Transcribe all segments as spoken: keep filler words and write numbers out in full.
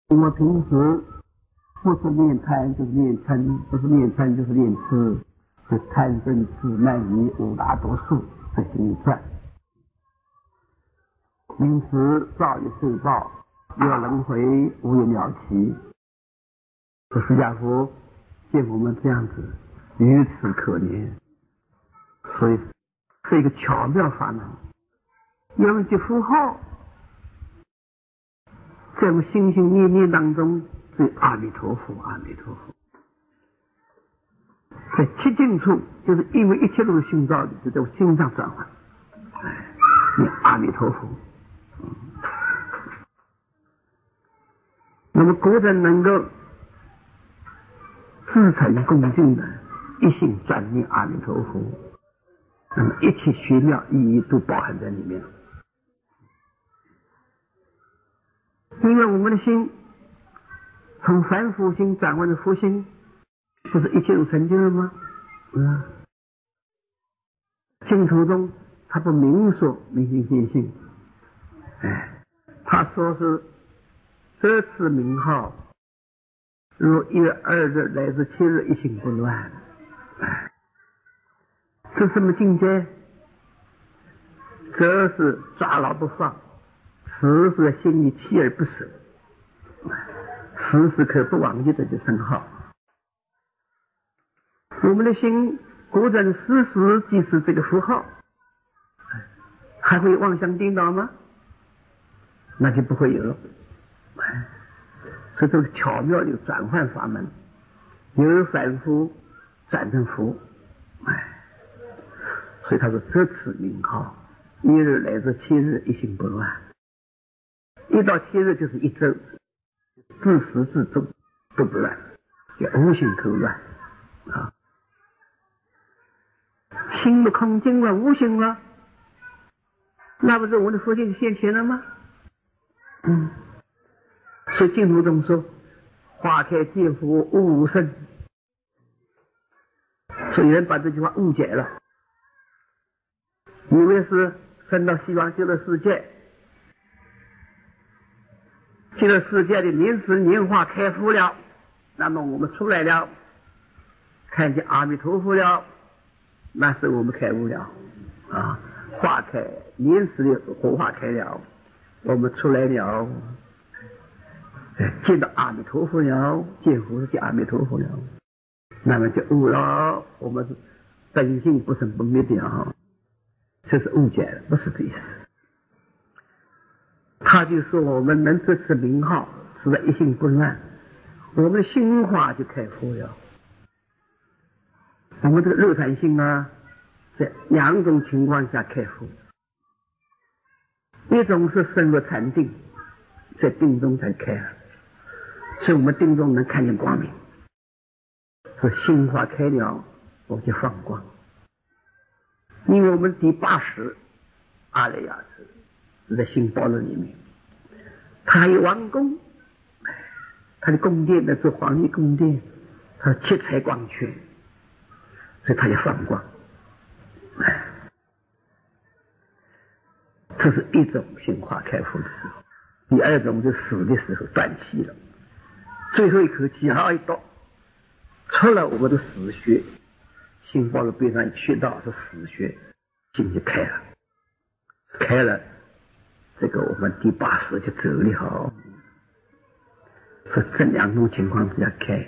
因为平时不是练贪就是练嗔，不是练嗔就是练痴，是贪嗔痴慢疑五大毒素这些一转。因此造业受报，有轮回无有了期。这释迦佛见我们这样子如此可怜，所以是一个巧妙法门。有一句符号在我们心心念念当中，是阿弥陀佛，阿弥陀佛。在七境处，就是因为一切都是心造的，就在我心上转换。哎，念阿弥陀佛。嗯、那么国人能够自诚恭敬的一心专念阿弥陀佛，那么一切玄妙意义都包含在里面。因为我们的心从凡夫心转换成佛心，不是一切都成就了吗？嗯，净土中他不明说明心见性，哎，他说是这次名号，如一月二日乃至七日一心不乱，哎，这什么境界？这是抓牢不放，时时心里锲而不舍，时时刻不忘记这句称号。我们的心果真时时记持这个符号，还会妄想颠倒吗？那就不会有了。所以这个巧妙的转换法门，由凡夫转成佛，哎，所以他说这次名号，一日乃至七日一心不乱。一到七日就是一周，自始至终都不乱，叫无心可乱啊。心的空净了，无心了，那不是我的佛性现前了吗？嗯，所以净土中说花开见佛无生，所以人把这句话误解了，以为是升到西方极乐世界，极乐世界的莲池莲花开敷了，那么我们出来了，看见阿弥陀佛了，那是我们开悟了啊！花开莲池的火花开了，我们出来了，见到阿弥陀佛了，见佛是见阿弥陀佛了，那么就悟了，我们本性不生不灭的啊！这是误解了，不是这意思。他就说我们能这次名号使得一心不乱，我们的心花就开佛了。我们这个肉产性啊，在两种情况下开佛，一种是深入禅定，在定中才开了，所以我们定中能看见光明，说心花开了，我就放光。因为我们第八识阿赖耶识是在心包容里面，他还有王宫，他的宫殿呢是皇帝宫殿，他七彩光圈，所以他就放光。这是一种心花开佛的时候。第二种就死的时候断气了，最后一口气好一倒，出了我们的死穴，心包的边上穴道是死穴，心就开了，开了，这个我们第八识就走了。是这两种情况之下开，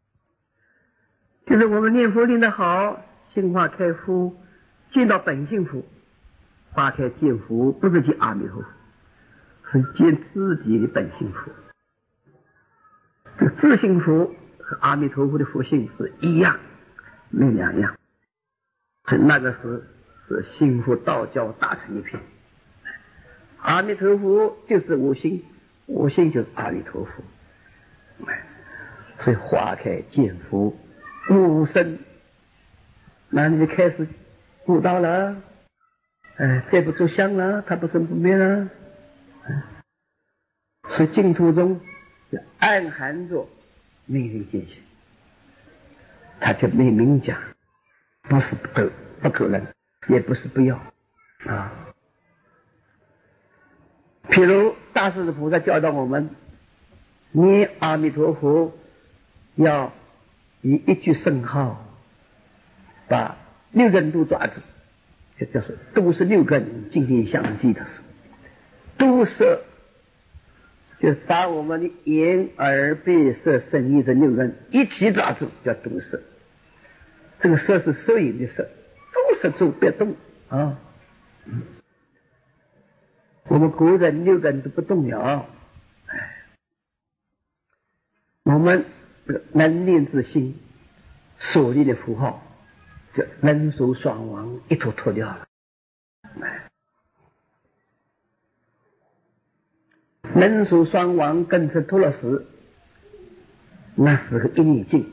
就是我们念佛念得好，心花开佛，见到本性佛，花开见佛，不是见阿弥陀佛，是见自己的本性佛。这个自性佛和阿弥陀佛的佛性是一样，没两样。所以那个是是心佛道交打成一片。阿弥陀佛就是我心，我心就是阿弥陀佛。所以花开见佛无生，那你就开始悟到了，哎，再不着相了，它不生不灭了。所以净土中就暗含着明心见性，他就没明讲，不是不可不可能，也不是不要啊。譬如大势至菩萨教导我们念阿弥陀佛要以一句圣号把六根都抓住，这叫做都是六根静念相继的。都摄就是把我们的眼耳鼻舌身意这六根一起抓住，叫都摄。这个摄是摄影的摄，都摄住别动啊。我们国人六根都不动摇，我们能念之心所立的符号，这人手双亡一头脱掉了。人手双亡跟着脱了时，那是个一念境，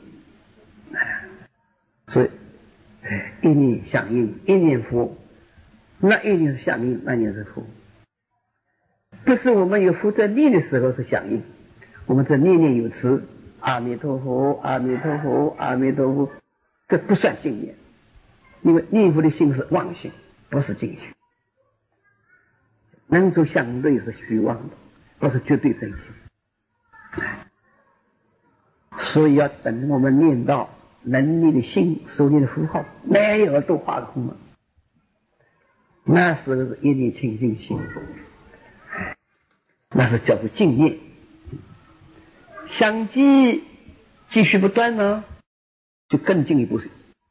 所以一念相应，一念佛，那一念是相应，那一念是佛。不是我们有福在念的时候是相应，我们在念念有词，阿弥陀佛，阿弥陀佛，阿弥陀佛，这不算净念，因为念佛的心是妄心，不是净心。能说相对是虚妄的，不是绝对真心。所以要等我们念到能力的心所念的符号没有都化空了，那时候是一念清净心，那是叫做净念。相继继续不断呢，就更进一步。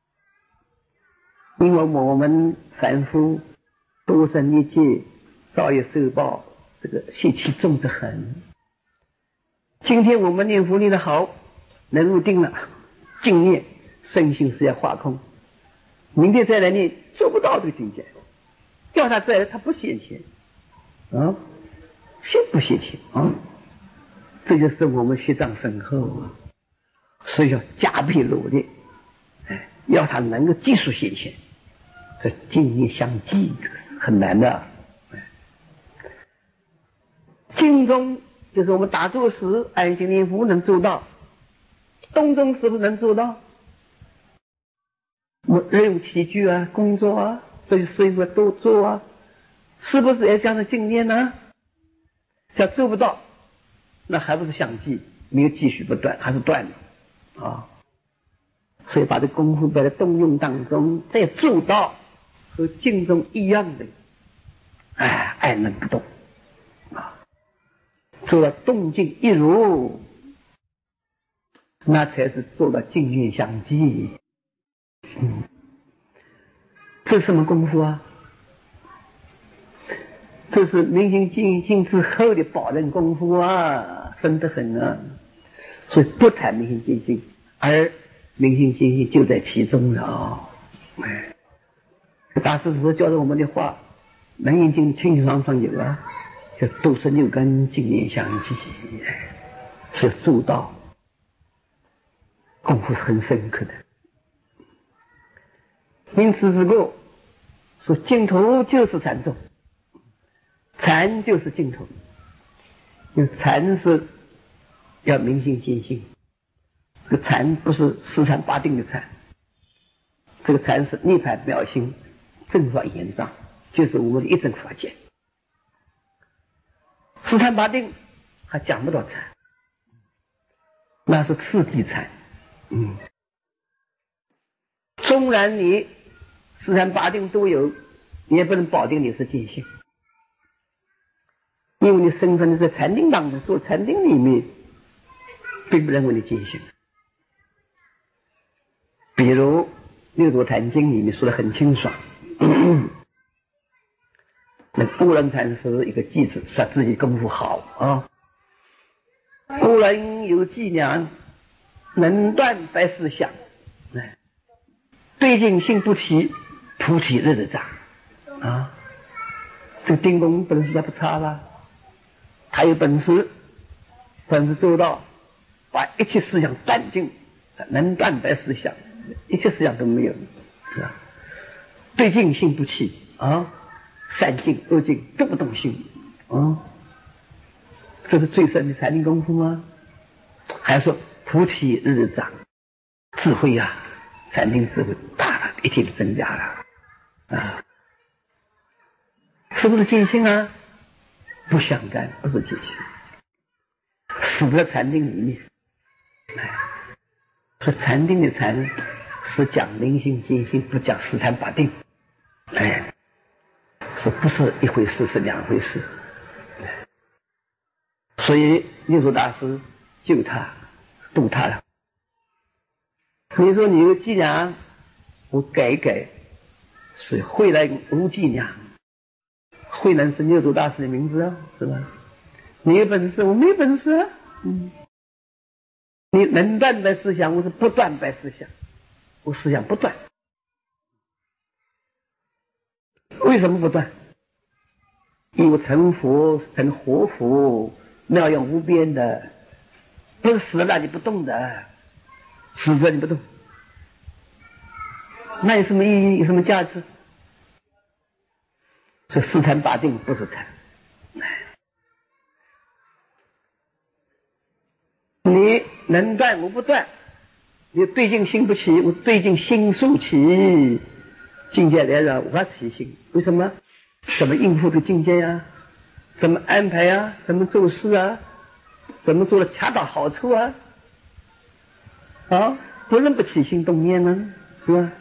因为我们凡夫多生一劫，早有受报，这个习气重得很。今天我们念佛念得好，能入定了，净念身心是要化空。明天再来念，做不到这个境界，叫他再来，他不现前啊，现不现前啊。这就是我们学障深厚啊，所以要加倍努力，哎，要他能够技术现前，这净念相继很难的。静中就是我们打坐时安心念佛能做到，动中是不是能做到？我们日用起居啊，工作啊，这些事情都做啊，是不是也这样的静念呢？要做不到，那还不是相继，没有继续不断，还是断的啊。所以把这功夫摆在动用当中，再做到和静中一样的，哎，爱能不动啊，做到动静一如，那才是做到静念相继。嗯，这是什么功夫啊？这是明心见性之后的保证功夫啊，深得很啊。所以不谈明心见性，而明心见性就在其中了。哎，大师所教的我们的话，能引经清清爽爽有啊，就都是六根静念相继，是做到功夫是很深刻的。因此这个说净土就是禅宗，禅就是净土。因为禅是要明心见性，这个禅不是四禅八定的禅，这个禅是涅槃妙心正法严障，就是我们的一真法界。四禅八定还讲不到禅，那是次第禅。嗯，纵然你四禅八定都有，你也不能保定你是见性，因为你身份在禅定当中，做禅定里面并不认为你见性。比如六祖坛经里面说得很清爽，那乌兰禅师一个弟子说自己功夫好啊，乌兰有伎俩，能断百思想，对境性不提，菩提日日长啊。这个定功本事他不差了，他有本事，本事做到把一切思想断尽，能断百思想，一切思想都没有，是吧？对境性不起啊，善境恶境都不动心啊，这是最深的禅定功夫吗？还说菩提日日长，智慧啊，禅定智慧大了，一天增加了啊，是不是见性啊？不相干，不是见性。 死在禅定里面。说禅定的禅是讲灵性见性，不讲四禅八定。哎，是不是一回事，是两回事。所以六祖大师救他度他了。你说你有伎俩，我改一改，所以慧能无伎俩。慧能是六祖大师的名字啊，是吧？你有本事，我没本事啊。嗯，你能断白思想，我是不断白思想，我思想不断。为什么不断？因为成佛成活佛，妙用无边的，不是死了你不动的，死了你不动，那有什么意义？有什么价值？这四禅八定不是禅。你能断我不断，你对境心不起，我对境心速起，境界来了无法起心。为什么？怎么应付这个境界呀？怎么安排啊？怎么做事啊？怎么做的恰到好处啊？啊，不能不起心动念呢，是吧？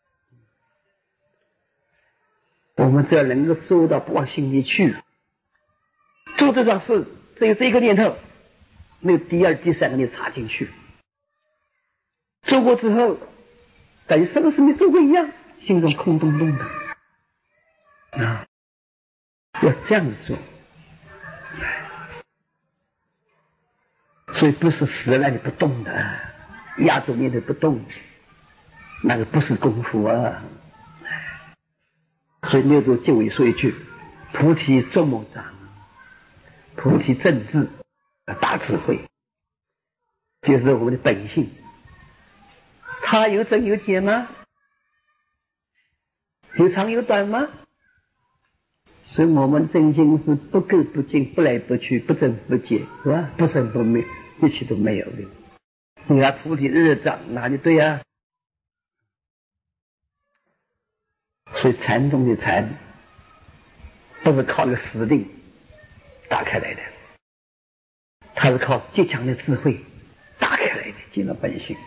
我们只要能够做到不往心里去，做这桩事，只有这一个念头，没有第二、第三个念插进去。做过之后，感觉什么事没做过一样，心中空洞洞的啊，要这样子做。所以不是死了你不动的，压住念头不动，那个不是功夫啊。所以六祖就为说一句：菩提众梦长，菩提正智，大智慧，就是我们的本性。它有增有减吗？有长有短吗？所以我们真心是不垢不净，不来不去，不增不减，是吧？不生不灭，一切都没有的。你看菩提日长，哪里对啊？所以禅宗的禅不是靠一个死定打开来的，它是靠极强的智慧打开来的，见到本性。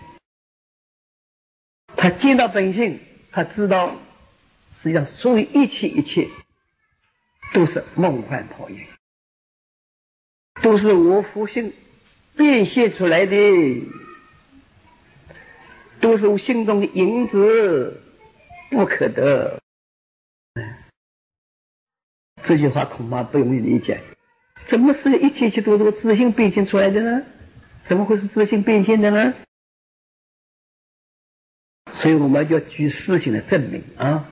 他见到本性，他知道实际上所有一切一切都是梦幻泡影，都是我佛性变现出来的，都是我心中的影子，不可得。这句话恐怕不容易理解，怎么是一切一切都是个自性变现出来的呢？怎么会是自性变现的呢？所以我们要举事情的证明啊。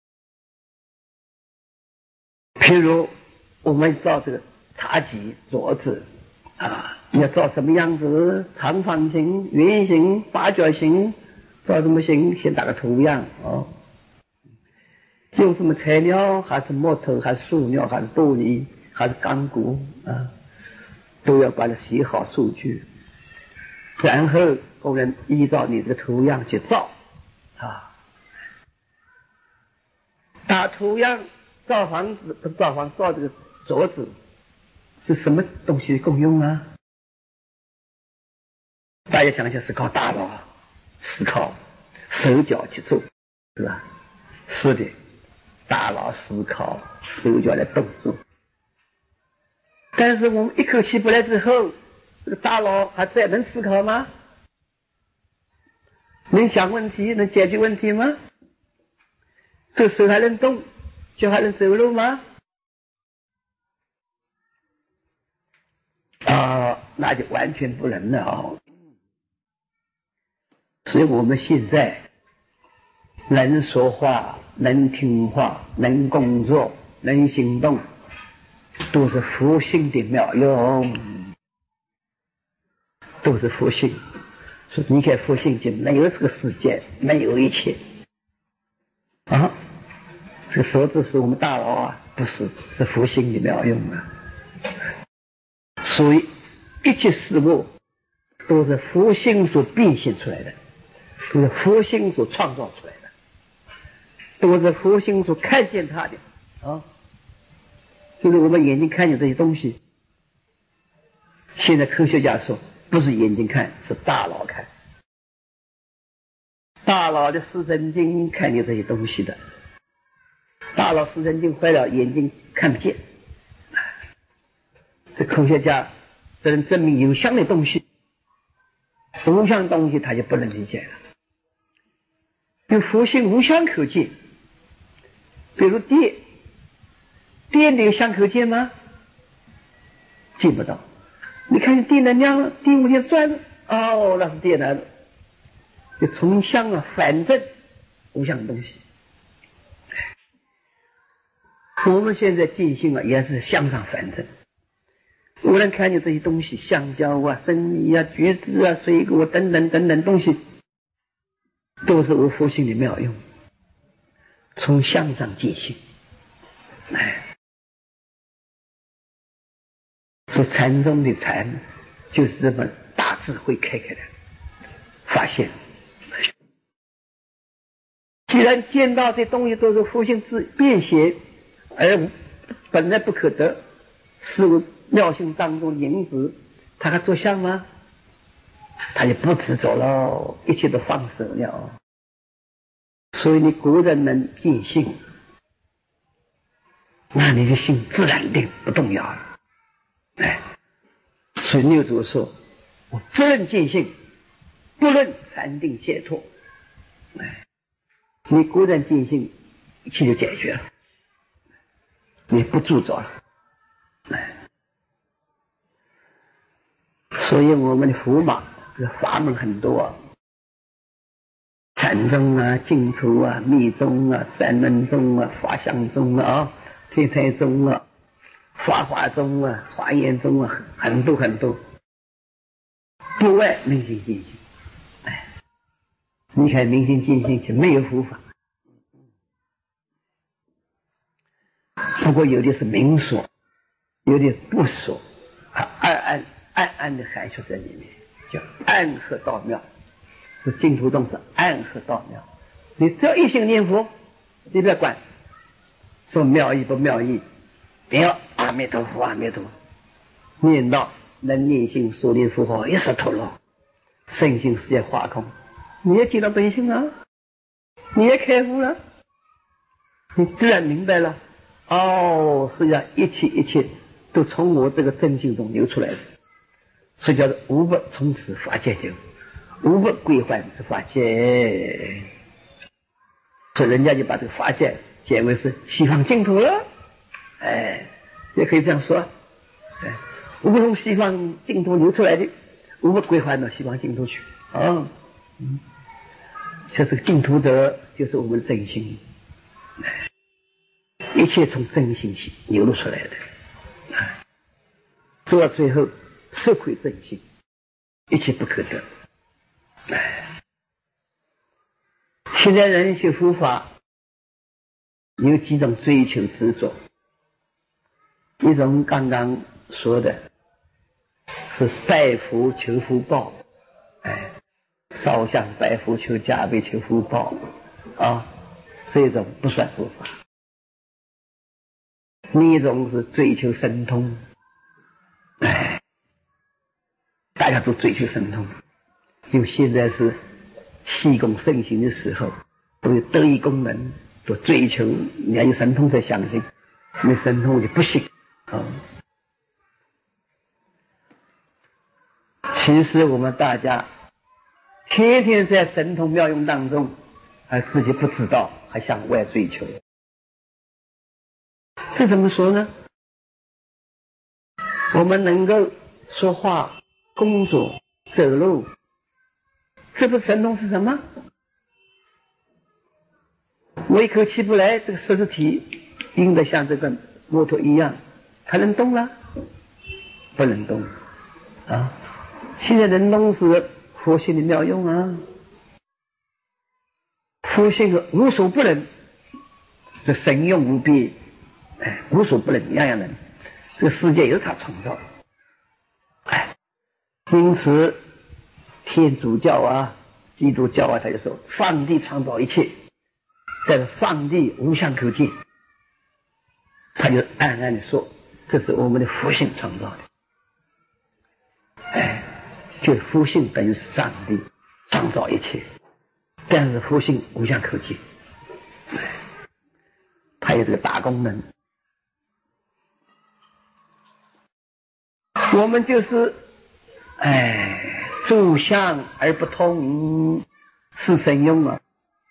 譬如我们造这个茶几、桌子啊，要造什么样子？长方形、圆形、八角形，造什么形？先打个图样哦。用什么材料？还是木头，还是塑料，还是玻璃，还是钢骨啊？都要把它写好数据，然后工人依照你这个图样去造啊。打图样造房子，造房造这个桌子是什么东西的功用啊？大家想想，是靠大脑思考，手脚去做，是吧？是的，大脑思考，手脚来动作。但是我们一口气不来之后，这个大脑还再能思考吗？能想问题，能解决问题吗？这个手还能动，脚还能走路吗？啊，那就完全不能了哦。所以我们现在能说话，能听话，能工作，能行动，都是佛性的妙用，都是佛性。所以你看佛性就没有这个世界，没有一切啊。这个佛字是我们大脑啊，不是，是佛性的妙用啊。所以一切事物都是佛性所变现出来的，都是佛性所创造出来的，都是佛性所看见它的啊。就是我们眼睛看见这些东西， 现在科学家说，不是眼睛看，是大脑看，大脑的视神经看见这些东西的，大脑视神经坏了，眼睛看不见。这科学家只能证明有相的东西，无相的东西他就不能理解了。因为佛性无相可见，比如电，电的有相可见吗？见不到。你看见电能量了，电往前转，哦，那是电来了，就从相啊反正无相的东西。我们现在见性啊，也是向上反正。无论看见这些东西，香蕉啊、生米啊、橘子啊、水果等等等等东西，都是我佛性的妙用。从向上见性，哎。说禅宗的禅就是这么大智慧开开的发现，既然见到这东西都是佛性之变现，而本来不可得，是我妙性当中影子，他还做相吗？他就不执着了，一切都放手了。所以你果然能见性，那你的心自然定不动摇了。哎，所以六祖说：“我不论见性，不论禅定解脱。”哎，你果然见性，一切就解决了，你不住着了。哎，所以我们的佛法这法门很多啊，禅宗啊、净土啊、密宗啊、三论宗啊、法相宗啊、天台宗啊。法华宗啊，华严宗啊，很多很多，不外明心见性。哎，你看明心见性就没有佛法，不过有的是明说，有的不说，它暗暗暗暗的含蓄在里面，叫暗合道妙。是净土宗是暗合道妙，你只要一心念佛，你不要管说妙义不妙义。不要阿弥陀佛，阿弥陀佛，念到能念心所念佛号一时透露，身心世界化空，你也见到本性了，你也开悟了，你自然明白了。哦，实际上一切一切都从我这个真性中流出来的，所以叫做无不从此法界就无不归还之法界。所以人家就把这个法界解为是西方净土了。哎，也可以这样说，哎，无不从西方净土流出来的，无不归还到西方净土去。哦，嗯，这是净土者，就是我们真心，哎，一切从真心流露出来的，哎，做到最后色亏真心，一切不可得。哎，现在人学佛法有几种追求执着。一种刚刚说的是拜佛求福报，哎，烧香拜佛求加倍求福报啊，这种不算佛法。另一种是追求神通，哎，大家都追求神通，因为现在是气功盛行的时候，都有得意功能，都追求你要有神通才相信，没神通就不信。嗯，其实我们大家天天在神通妙用当中，还自己不知道，还向外追求，这怎么说呢？我们能够说话、工作、走路，这不神通是什么？我一口气不来，这个实体硬的像这个骆驼一样。它能动了？不能动啊！现在能动是佛性的妙用啊！佛性的无所不能，这神用无边，哎，无所不能，样样能。这个世界也是他创造的，哎，因此天主教啊、基督教啊，他就说上帝创造一切，但是上帝无相可见，他就暗暗的说。这是我们的佛性创造的， 哎，就佛性等于是上帝创造一切，但是佛性无相可见，它有这个大功能。我们就是哎，住相而不通，是神用啊。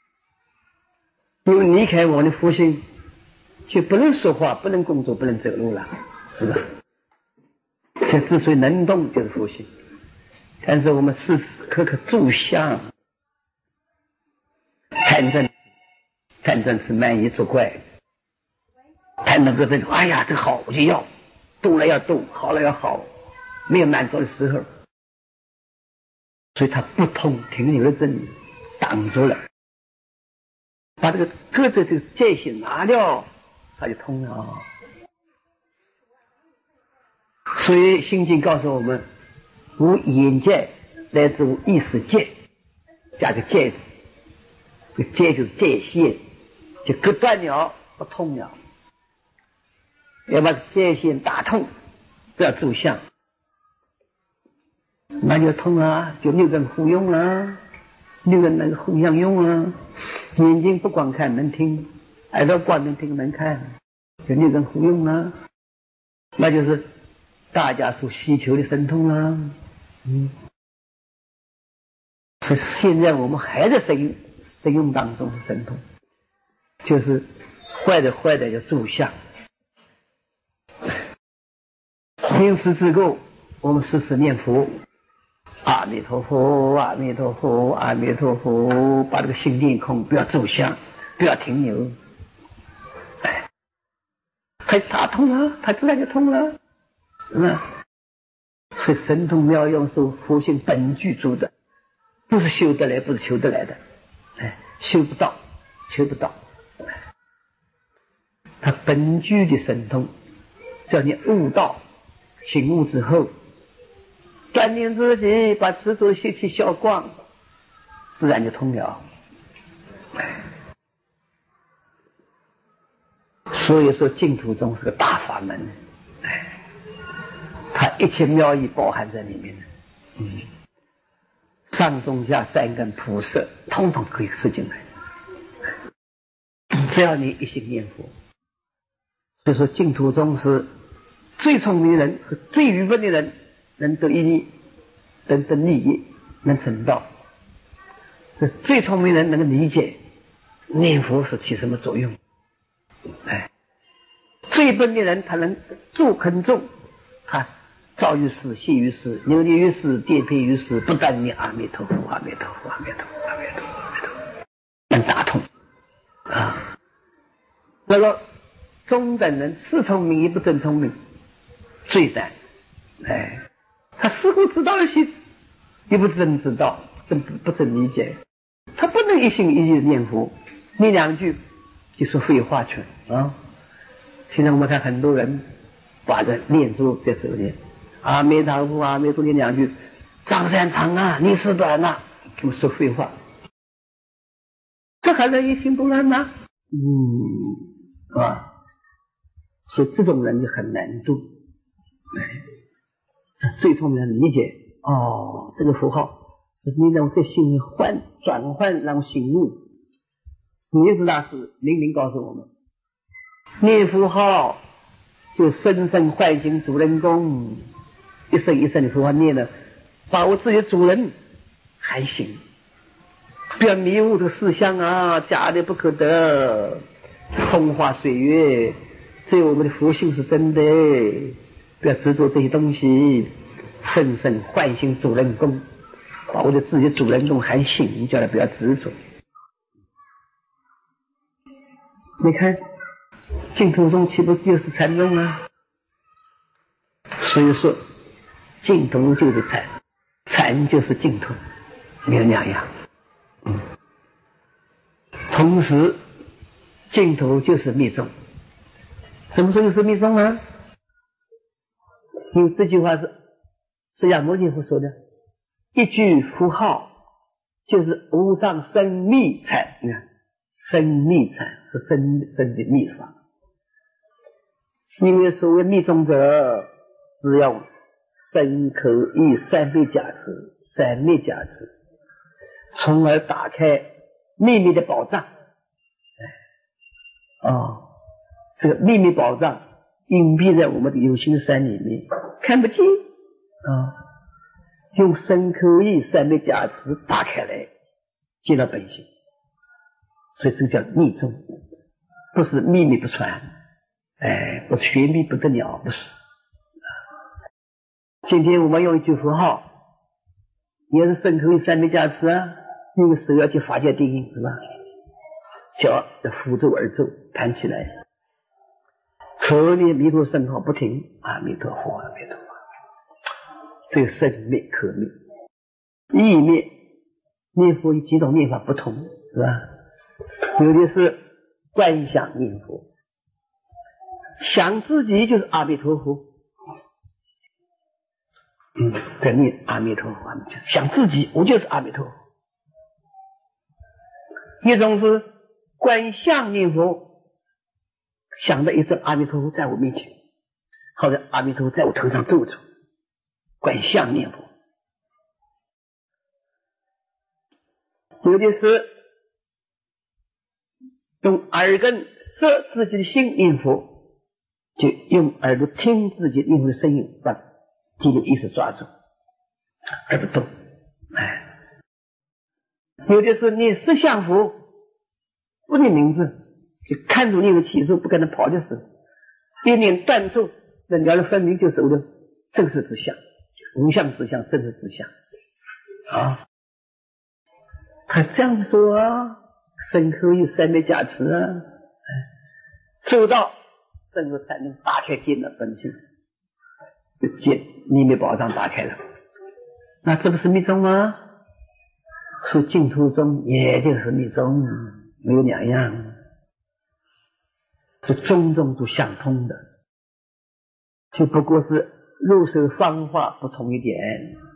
因为离开我的佛性，就不能说话，不能工作，不能走路了，是吧？这之所以能动，就是佛性。但是我们时时刻刻住相，贪嗔，贪嗔是慢疑作怪，贪那个这种，哎呀，这个好我就要，动了要动，好了要好，没有满足的时候，所以它不通，停留在这里，挡住了。把这个各自这个界限拿掉，它就通了。所以心经告诉我们，无眼界乃至无意识界，加个界字，这个界就是界限，就割断了，不通了。要把界限打通，不要住相，那就通啊，就六根互用啊，六根那个互相用啊。眼睛不光看能听，耳朵光能听能看，就六根互用啊，那就是大家所需求的神通啊。嗯，所以现在我们还在神神用当中是神通，就是坏的坏的叫住相。因此之后，我们时时念佛，阿弥陀佛，阿弥陀佛，阿弥陀佛，把这个心念空，不要住相，不要停留。哎，他打通了，他自然就通了。嗯，所以神通妙用是佛性本具足的，不是修得来，不是求得来的。哎，修不到，求不到。他本具的神通，叫你悟道。醒悟之后，锻炼自己，把执着习气消光，自然就通了。所以说净土宗是个大法门，它一切妙义包含在里面。嗯，上中下三根普摄，统统可以摄进来，只要你一心念佛。所以说净土宗是最聪明的人和最愚笨的人能得一利，能得利益，能成道。是最聪明的人能够理解念佛是起什么作用。哎，最笨的人他能做很重，他造于世，谢于世，流离于世，颠沛于世，不但念阿弥陀佛，阿弥陀佛，阿弥陀佛，阿弥陀佛，阿弥陀佛，能打通啊。那个中等人是聪明也不真聪明，最难。哎，他似乎知道一些，也不真知道，真不不真理解。他不能一心一意念佛，念两句就说废话去啊。现在我们看很多人把这念珠在手里，阿弥陀佛，阿弥陀佛，念两句，张三长啊，历史短啊，这么说废话，这还能一心不乱吗？嗯，是吧？所以这种人就很难度。最聪明的理解，哦，这个符号是你让我在心里换转换，让我醒悟。尼子大师明明告诉我们，念符号就深深唤醒主人公，一声一声的符号念了，把我自己的主人喊醒，不要迷雾这个思想啊，假的不可得，风花水月，只有我们的佛性是真的，不要执着这些东西，深深唤醒主人公，把我的自己的主人公喊醒，叫他不要执着。你看净土宗岂不就是禅宗啊？所以说净土就是禅，禅就是净土，没有两样。嗯，同时净土就是密宗。什么时候是密宗啊？因为这句话是释迦牟尼佛说的，一句符号就是无上生密禅。你看生密禅是生生的密法，因为所谓密宗者，只要身口意三昧加持，三昧加持，从而打开秘密的宝藏。哦，这个秘密宝藏隐蔽在我们的有形山里面，看不见啊。用身口意三昧加持打开来，见到本性，所以这叫密宗，不是秘密不传，哎，不是玄秘不得了，不是。今天我们用一句符号，也是身口意三昧加持啊，那个手要去法界定印，是吧？脚要扶咒而咒，弹起来，口念弥陀圣号不停，阿弥陀佛，阿弥陀佛。这个身灭口灭，意灭，念佛有几种念法不同，是吧？有的是观想念佛，想自己就是阿弥陀佛，嗯，在念阿弥陀佛，想自己我就是阿弥陀佛。一种是观相念佛，想到一尊阿弥陀佛在我面前，或者阿弥陀佛在我头上坐着，观相念佛。有的是用耳根摄自己的心念佛，就用耳朵听自己念佛的声音，把自己的意识抓住，这不动。哎，有的是念色相佛，不念名字，就看住念的起数，不跟他跑的时候，一念断处，那了了分明就是我的正视之相，无相之相，正视之相啊。他这样做啊，身口意三昧加持啊，做到甚至才能打开见的本性，就见秘密宝藏打开了。那这不是密宗吗？是净土宗，也就是密宗，没有两样，是宗宗都相通的，就不过是入手方法不同一点。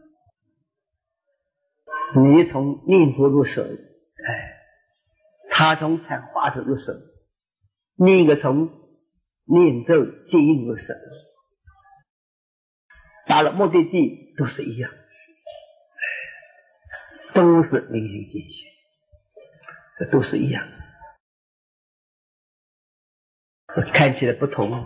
你从念佛入手，哎，他从禅化手入手，另一个从念咒接应入手，到了目的地都是一样，都是明心见性，这都是一样，看起来不同。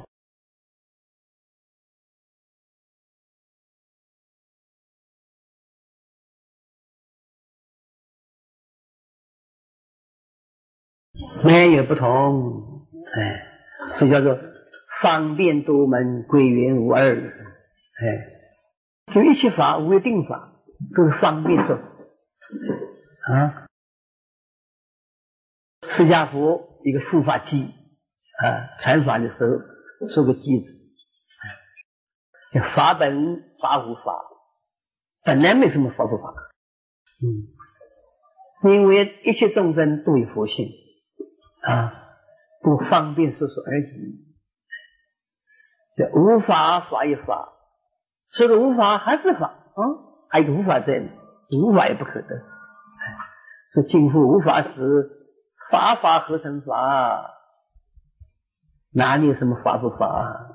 没有不同，哎，这叫做方便多门，归元无二，哎，就一切法无有定法，都是方便说啊。释迦佛一个护法偈啊，传法的时候说个偈子，叫法本法无法，本来没什么法不法，嗯，因为一切众生都有佛性。啊，不方便说说而已。这无法法一法，说的无法还是法啊，还有无法在呢，无法也不可得。说今复无法时，法法合成法，哪里有什么法不法？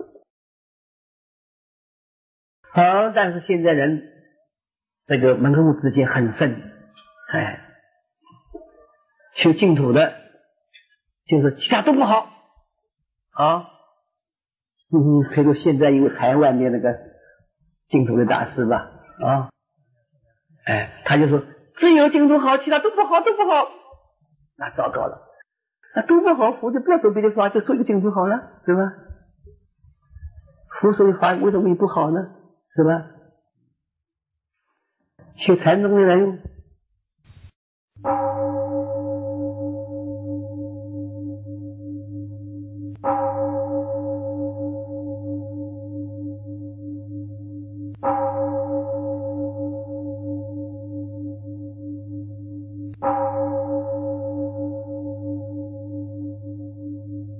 好，但是现在人这个门户之间很深，哎，修净土的。就是其他都不好啊，嗯，比如现在有台湾的那个净土的大师吧，啊，哎，他就说只有净土好，其他都不好，都不好，那糟糕了，那都不好，佛就不要说别的法，就说一个净土好了，是吧？佛说的法为什么不好呢？是吧？学禅宗的人